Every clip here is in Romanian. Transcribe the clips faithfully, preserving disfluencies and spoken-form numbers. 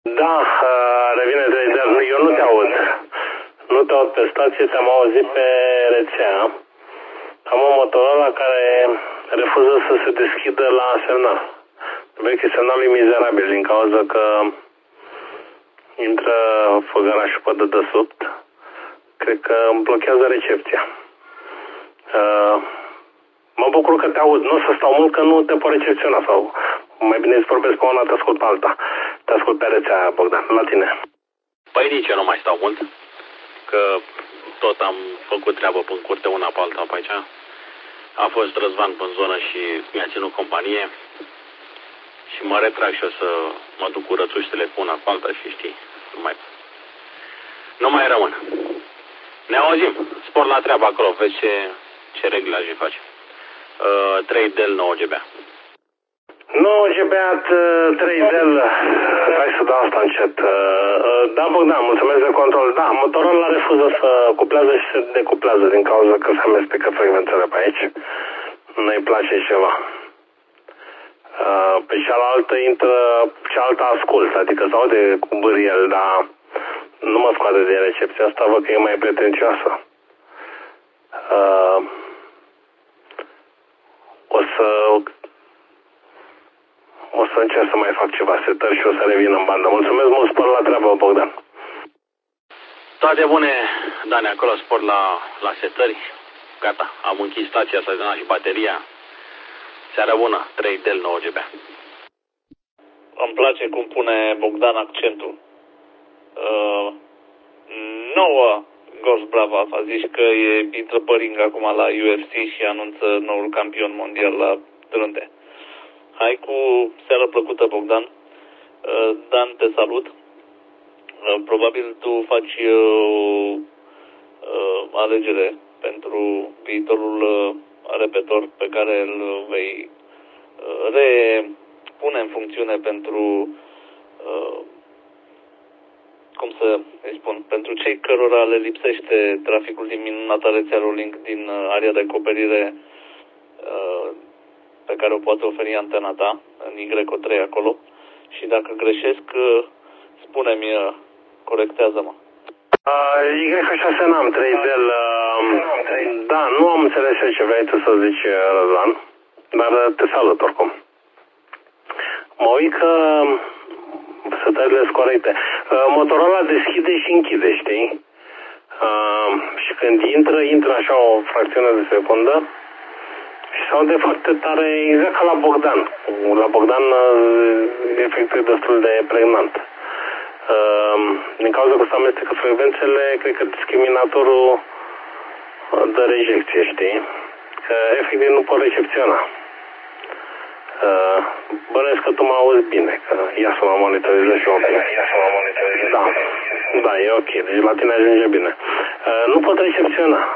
Da, revine trei zero. Eu nu te aud. Nu te aud pe stație, te-am auzit pe rețea. Am un Motorola care refuză să se deschidă la semnal. Vechi semnalul e mizerabil din cauza că intră făgărașul pe dedesubt. Cred că îmi blochează recepția. Uh, mă bucur că te aud. Nu o să stau mult că nu te pot recepționa sau mai bine îți vorbesc pe una, te ascult pe alta. Te ascult pe rețea, Bogdan. La tine. Păi nici eu nu mai stau mult. Că tot am făcut treabă până curte una pe alta pe aici. A fost Răzvan pe zonă și mi-a ținut companie. Și mă retrag și o să mă duc cu rățuștele cu una cu alta și știi, nu mai, nu mai rămân. Ne auzim, spor la treabă acolo, vezi ce, ce reglaje faci. Uh, trei D L nouă G B. nouă G B trei D L, hai să dau asta încet. Uh, da, Bogdan, mulțumesc de control. Da, Motorola refuză să cuplează și se decuplează din cauza că se amestecă frecvențele pe aici. Nu-i place ceva. Uh, pe cealaltă intră, cealaltă ascult, adică se aude cu bâriel, dar nu mă scoate din recepția asta, văd că e mai pretențioasă. Uh, o să o să încerc să mai fac ceva setări și o să revin în bandă. Mulțumesc mult, spor la treabă, Bogdan. Toate bune, Dani, acolo spor la, la setări. Gata, am închis stația, s-a dat și bateria. Seara bună, trei D L nouă G B. Îmi place cum pune Bogdan accentul. Uh, nouă Ghost Brava a zis că e, intră păring acum la U F C și anunță noul campion mondial la trânte. Hai cu seara plăcută, Bogdan. Uh, Dan, te salut. Uh, probabil tu faci uh, uh, alegere pentru viitorul uh, repetor pe care îl vei repune în funcțiune pentru, uh, cum să îi spun, pentru cei cărora le lipsește traficul din minunata rețea Rolling din area de acoperire uh, pe care o poate oferi antena ta, în Y trei acolo. Și dacă greșesc, uh, spune-mi, uh, corectează-mă. Uh, Y șase n-am, trei D L. Uh, da, nu am înțeles ce vrei tu să zici, Răzvan, dar te salut oricum. Mă uit că setările sunt corecte. Uh, Motorola deschide și închide, știi? Uh, și când intră, intră așa o fracțiune de secundă și s-au de foarte tare, exact ca la Bogdan. La Bogdan uh, efectul e destul de pregnant. Uh, din cauza că se amestecă frecvențele, cred că discriminatorul dă rejecție, știi? Că efectiv nu pot recepționa. Uh, bănuiesc că tu mă auzi bine, că ia să mă monitorizez și eu. Ia să mă monitorizez. Da, da, e ok, deci la tine ajunge bine. Uh, nu pot recepționa.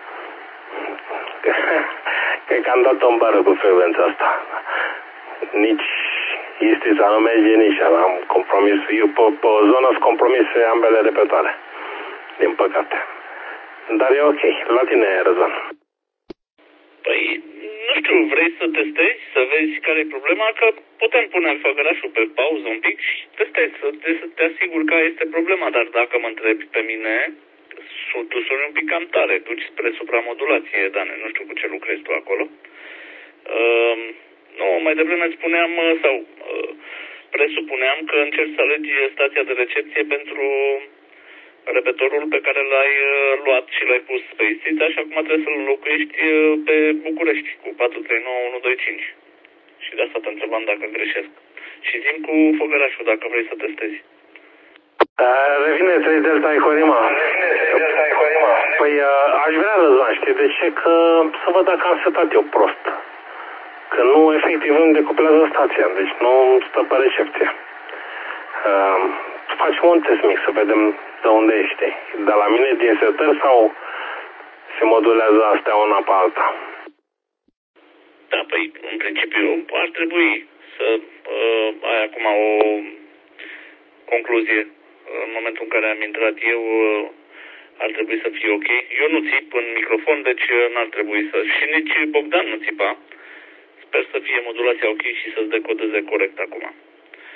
Cred că am dat-o în bară cu frecvența asta. Nici Istița nu merge, nici ala. Am compromis. Eu pe, pe o zonă sunt compromise ambele repetoare. Din păcate. Dar e ok. La tine, Răzvan. Păi, nu știu, vrei să testezi, să vezi care e problema? Că putem pune făgărașul pe pauză un pic și testezi, să te, să te asigur că este problema. Dar dacă mă întrebi pe mine, tu suni un pic cam tare, duci spre supramodulație, Dane, nu știu cu ce lucrezi tu acolo. Uh, nu, mai devreme spuneam, sau uh, presupuneam că încerci să alegi stația de recepție pentru repetorul pe care l-ai uh, luat și l-ai pus pe Istița și acum trebuie să-l înlocuiești uh, pe București cu patru trei nouă unu doi cinci. Și de asta te întrebam dacă greșesc. Și zi-mi cu făgărașul dacă vrei să testezi. Uh, revine trei Delta Icorima. Păi uh, aș vrea, Răzvan, știi de ce? Că să văd dacă am setat eu prost. Că nu, efectiv, îmi decuplează stația, deci nu stă pe recepție. Uh, facem un test mic să vedem de unde ești. De la mine din setări sau se modulează astea una pe alta? Da, păi, în principiu ar trebui să uh, ai acum o concluzie. În momentul în care am intrat eu, uh, ar trebui să fie ok. Eu nu țip în microfon, deci n-ar trebui să... Și nici Bogdan nu țipa. Sper să fie modulația ok și să-ți decodeze corect acum.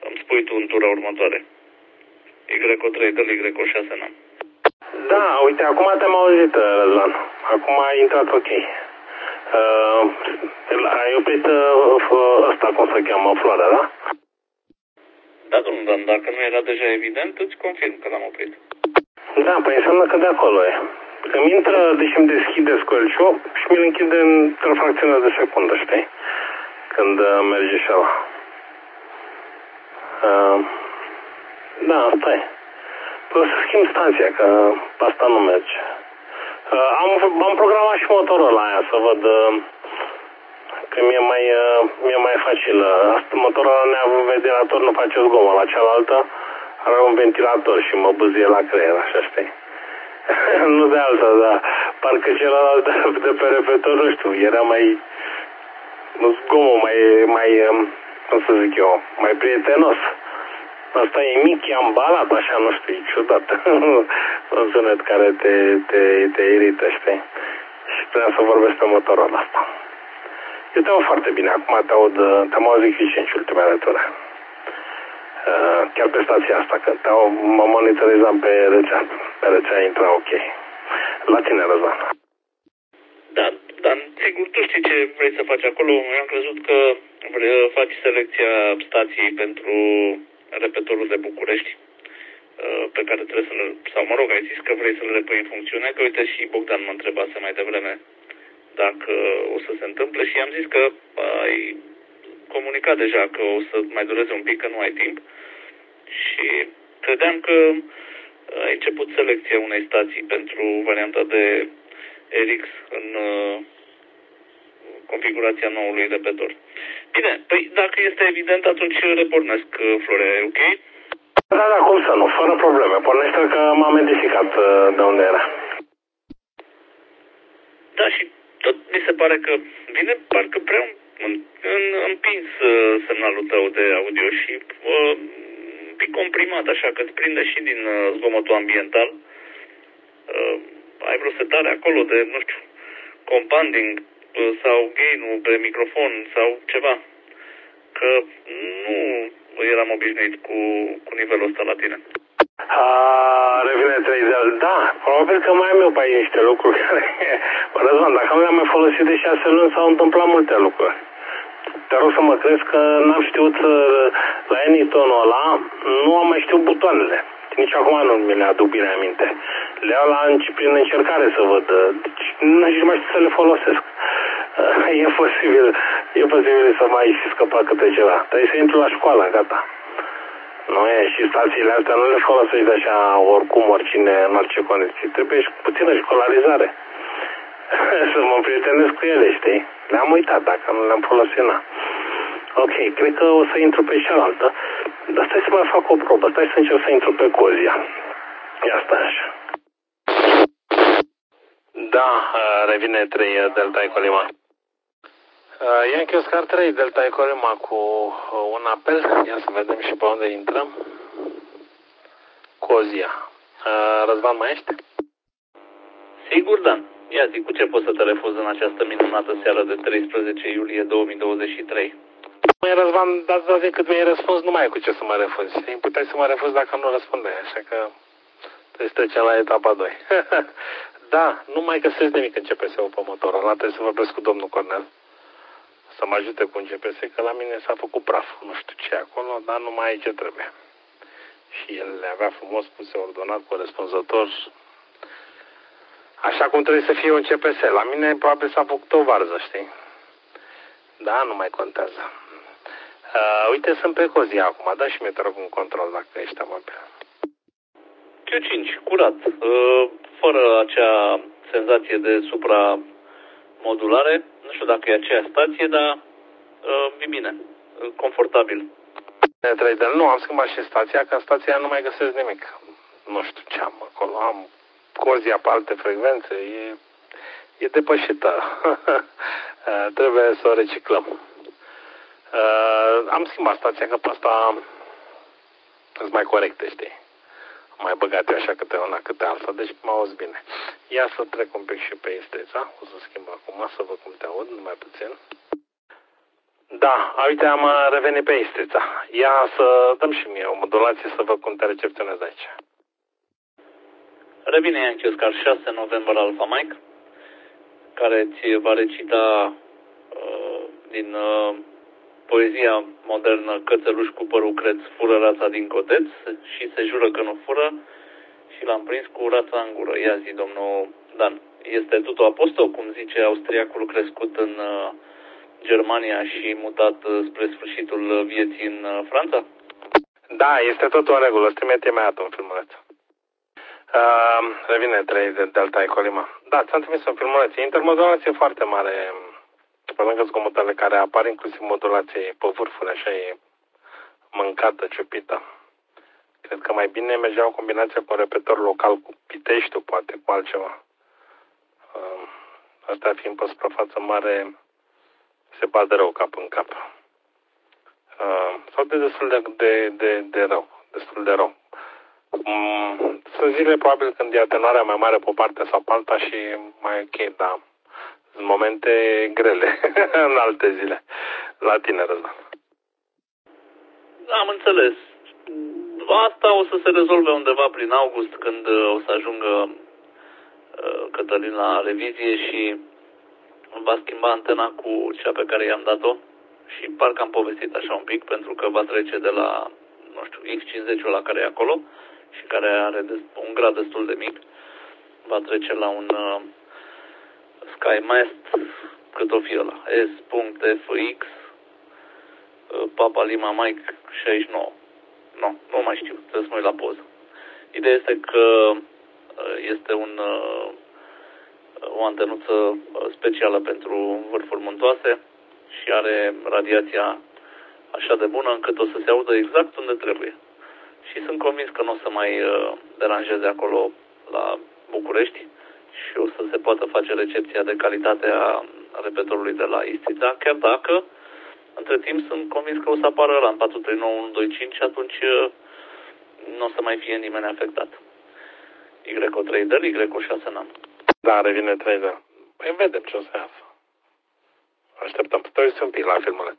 îmi spui tu în tura următoare. Y O trei, dă-l Y O șase, n-am. Da, uite, acum te-am auzit, Răzvan. Acum a intrat ok. Uh, ai oprit uh, ăsta, cum se cheamă, floarea, da? Da, domnul Dan, dacă nu era deja evident, îți confirm că l-am oprit. Da, păi înseamnă că de acolo e. Îmi intră, deci îmi deschide squelch-ul și mi-l închide într-o fracțiune de secundă, știi? Când uh, merge și ăla. Uh, da, asta e. Păi o să schimb stația, că asta nu merge. Uh, am, am programat și motorul ăla aia, să văd uh, că mi-e mai, uh, mi-e mai facil. Asta, motorul ăla neavând ventilator nu face zgomot, la cealaltă are un ventilator și mă bâzie la creier, așa știi? Nu de alta, dar parcă celălalt de, de pe repetor, nu știu, era mai zgomot, mai, mai, cum să zic eu, mai prietenos. Asta e mic, e ambalat, așa, nu știu, e ciudat. Un sunet care te, te, te irită, știi? Și trebuia să vorbesc pe motorul ăsta. Eu te aud foarte bine, acum te aud, te-am auzit și cinci ultimele ture. Uh, chiar pe stația asta, că te aud, mă monitorizam pe rețea, pe rețea intra ok. La tine, Răzvan. Da, dar sigur, tu știi ce vrei să faci acolo. Eu am crezut că vrei, faci selecția stației pentru repetorul de București, pe care trebuie să-l, sau mă rog, ai zis că vrei să-l repui în funcțiune, că uite și Bogdan mă întrebase mai devreme dacă o să se întâmple și i-am zis că ai comunicat deja că o să mai dureze un pic, că nu ai timp și credeam că ai început selecția unei stații pentru varianta de R X în uh, configurația noului repetor. Bine, păi dacă este evident, atunci repornesc uh, Florea, ok? Da, da, cum să nu, fără probleme. Pornește că m-am identificat uh, de unde era. Da, și tot mi se pare că vine parcă prea în, în, împins uh, semnalul tău de audio și uh, un pic comprimat, așa că îți prinde și din uh, zgomotul ambiental. Uh, ai vreo setare acolo de, nu știu, companding uh, sau gain-ul pe microfon sau ceva. Că nu eram obișnuit cu, cu nivelul ăsta la tine. A, revine trei zile. Da, probabil că mai am eu pe aici niște lucruri care... Bă, Răzvan, dacă nu le-am mai folosit de șase luni, s-au întâmplat multe lucruri. Te rog să mă crezi că n-am știut la Anytonul ăla, nu am mai știut butoanele. Nici acum nu mi le aduc bine aminte. Le iau la, prin încercare să văd. Deci nu știu mai știu să le folosesc. E posibil, e posibil să mai fi scăpat câte ceva. Trebuie să intru la școală, gata. Nu e, și stațiile astea nu le folosești de așa oricum, oricine, în orice condiții. Trebuie și puțină școlarizare. Să mă prietenesc cu ele, știi? Le-am uitat, dacă nu le-am folosit, na. Ok, cred că o să intru pe cealaltă. Dar stai să mai fac o probă. Stai să încerc să intru pe Cozia. Ia stai așa. Da, revine trei Delta Echo Lima. Yankee Oscar trei Delta Echo Lima cu un apel. Ia să vedem și pe unde intrăm. Cozia. Răzvan, mai ești? Sigur, da. Ia zi, cu ce poți să te refuzi în această minunată seară de treisprezece iulie două mii douăzeci și trei? Măi, Răzvan, dați de cât mi-ai răspuns, nu mai ai cu ce să mă refuzi. Puteai să mă refuzi dacă nu răspundeai, așa că trebuie să trecem la etapa doi. Da, nu mai găsesc nimic în C P S-ul pe motorul ăla, trebuie să vorbesc cu domnul Cornel. Să mă ajute cu un G P S, că la mine s-a făcut praf. Nu știu ce acolo, dar nu mai e ce trebuie. Și el le avea frumos puse ordonat, corespunzător, așa cum trebuie să fie un C P S. La mine probabil s-a făcut o varză, știi? Da, nu mai contează. Uh, uite, sunt pe Cozia acum, da, și mi-e te rog un control dacă ești amabil. Q cinci, curat, uh, fără acea senzație de supramodulare. Nu știu dacă e aceeași stație, dar uh, e bine, confortabil. trei D, nu, am schimbat și stația, că în stația nu mai găsesc nimic. Nu știu ce am acolo, am Cozia pe alte frecvențe, e, e depășită. Trebuie să o reciclăm. Uh, am schimbat stația, că pe asta sunt mai corecte, știi? Am mai băgat eu așa câte una, câte alta, deci mă auzi bine. Ia să trec un pic și pe Isteța, o să schimb acum, să văd cum te aud, numai puțin. Da, uite, am uh, revenit pe Istrița. Ia să dăm și mie o modulație să văd cum te recepționez aici. Revine Yankee Oscar șase November Alpha Mike, care ți va recita uh, din uh, poezia modernă Cățeluș cu părul creț fură rața din coteț și se jură că nu fură și l-am prins cu rața în gură. Ia zi, domnul Dan. Este tutu apostol, cum zice austriacul crescut în uh, Germania și mutat uh, spre sfârșitul vieții în uh, Franța? Da, este totul în regulă. Îți trimite imediat un filmuleț. Uh, revine trei de Delta Ecolima. Da, ți-am trimis un filmuleț. Intermodulație foarte mare. Pe lângă zgomotele care apar, inclusiv modulație pe vârfuri, așa e mâncată, ciupită. Cred că mai bine mergea o combinație cu un repetor local, cu Piteștiul, poate, cu altceva. Uh, Asta fiind pe suprafață mare, se bate rău cap în cap. Uh, sau de destul de, de, de, de rău. Destul de rău. Um, sunt zile probabil când e atenuarea mai mare pe o parte sau pe alta și mai ok, da. Sunt momente grele în alte zile. La tine, Răzvan. Am înțeles. Asta o să se rezolve undeva prin august, când o să ajungă Cătălin la revizie și va schimba antena cu cea pe care i-am dat-o și parcă am povestit așa un pic, pentru că va trece de la, nu știu, X cincizeci la care e acolo și care are un grad destul de mic, va trece la un uh, SkyMast, cât o fi ăla, S.F.X uh, Papa Lima Mike șaizeci și nouă. Nu, nu mai știu, trebuie să mă uit la poză. Ideea este că este un, o antenuță specială pentru vârfuri muntoase și are radiația așa de bună încât o să se audă exact unde trebuie. Și sunt convins că nu o să mai deranjeze acolo la București și o să se poată face recepția de calitate a repetorului de la Istrița, chiar dacă între timp sunt convins că o să apară la patru trei nouă unu doi cinci și atunci nu o să mai fie nimeni afectat. Y O trei D L, Y O șase N A M. Da, revine trei D L. Păi vedem ce o să iasă. Așteptăm. Stai un pic la filmuleț.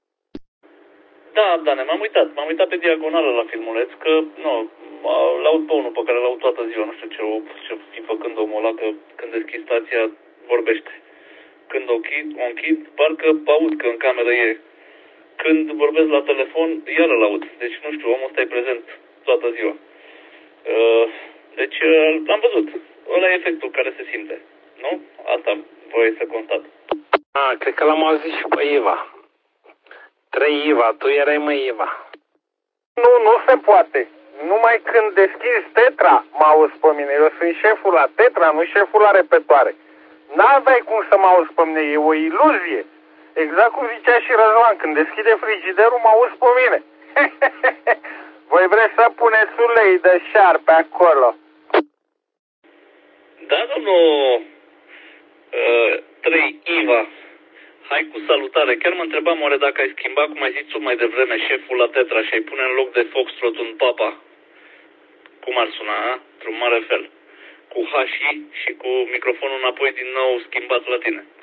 Da, Dane, m-am uitat. M-am uitat pe diagonală la filmuleț, că, nu, l-aud pe unul pe care l-aud toată ziua. Nu știu ce o, ce fi făcând omul ăla, că când deschid stația vorbește. Când o închid, o închid, parcă aud că în cameră e. Când vorbesc la telefon, iar îl aud. Deci, nu știu, omul ăsta e prezent toată ziua. Deci, l-am văzut. Ăla e efectul care se simte. Nu? Asta voi să constat. A, cred că l-am auzit și pe Iva. Trei Iva, tu erai mai Iva. Nu, nu se poate. Numai când deschizi Tetra, mă auzi pe mine. Eu sunt șeful la Tetra, nu șeful la repetoare. N-aveai cum să mă auzi pe mine, e o iluzie. Exact cum zicea și Răzvan, când deschide frigiderul, mă auzi pe mine. Voi vreți să puneți ulei de șarpe acolo? Da, domnul uh, trei Iva. Hai cu salutare. Chiar mă întrebam oare dacă ai schimbat, cum ai zis tu mai devreme, șeful la Tetra și ai pune în loc de Foxtrot un Papa. Cum ar suna, a? Într-un mare fel. Cu H și cu microfonul înapoi din nou schimbat la tine.